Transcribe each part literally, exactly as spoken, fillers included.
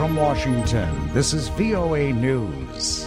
from Washington, this is V O A News.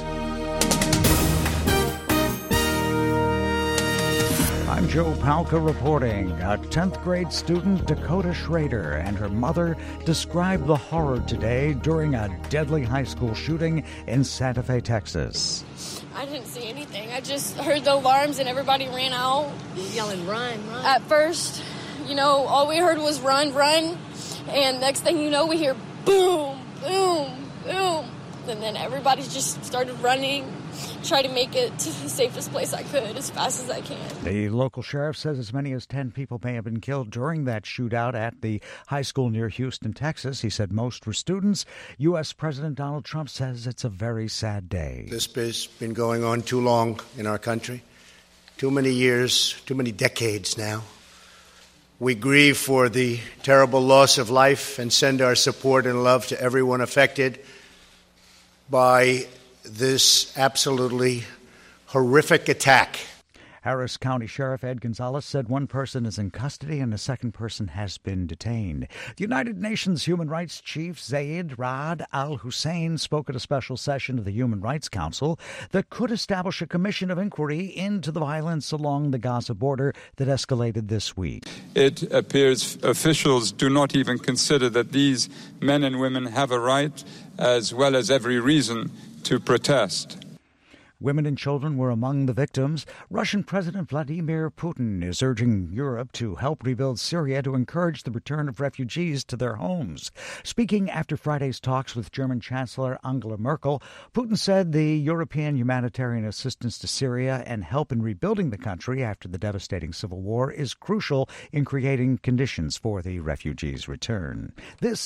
I'm Joe Palca reporting. A tenth grade student, Dakota Schrader, and her mother described the horror today during a deadly high school shooting in Santa Fe, Texas. I didn't see anything. I just heard the alarms and everybody ran out. Yelling, run, run. At first, you know, all we heard was run, run. And next thing you know, we hear boom, boom, boom. And then everybody just started running, try to make it to the safest place I could as fast as I can. The local sheriff says as many as ten people may have been killed during that shootout at the high school near Houston, Texas. He said most were students. U S. President Donald Trump says it's a very sad day. This has been going on too long in our country, too many years, too many decades now. We grieve for the terrible loss of life and send our support and love to everyone affected by this absolutely horrific attack. Harris County Sheriff Ed Gonzalez said one person is in custody and a second person has been detained. The United Nations Human Rights Chief Zeid Ra'ad Al Hussein spoke at a special session of the Human Rights Council that could establish a commission of inquiry into the violence along the Gaza border that escalated this week. It appears officials do not even consider that these men and women have a right, as well as every reason, to protest. Women and children were among the victims. Russian President Vladimir Putin is urging Europe to help rebuild Syria to encourage the return of refugees to their homes. Speaking after Friday's talks with German Chancellor Angela Merkel, Putin said the European humanitarian assistance to Syria and help in rebuilding the country after the devastating civil war is crucial in creating conditions for the refugees' return. This